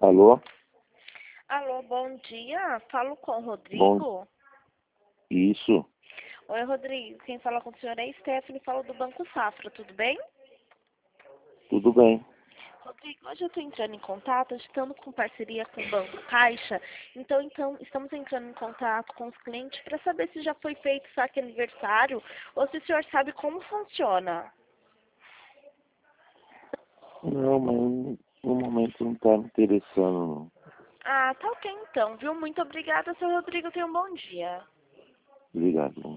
Alô? Alô, bom dia. Falo com o Rodrigo. Bom, isso, Oi, Rodrigo. Quem fala com o senhor é Stephanie, falo do Banco Safra, tudo bem? tudo bem. Rodrigo, hoje eu estou entrando em contato, estando com parceria com o Banco Caixa, então estamos entrando em contato com os clientes para saber se já foi feito saque aniversário ou se o senhor sabe como funciona. Não, mas no momento não está me interessando, não. Ah, tá ok então, viu? Muito obrigada, seu Rodrigo. Tenha um bom dia. Obrigado.